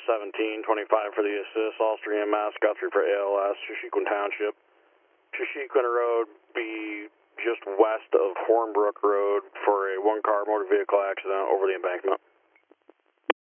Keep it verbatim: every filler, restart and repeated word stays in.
seventeen twenty-five for the assist, Ulster E M S, Guthrie for A L S, Shishikwan Township. Shishikwan Road be just west of Hornbrook Road for a one-car motor vehicle accident over the embankment.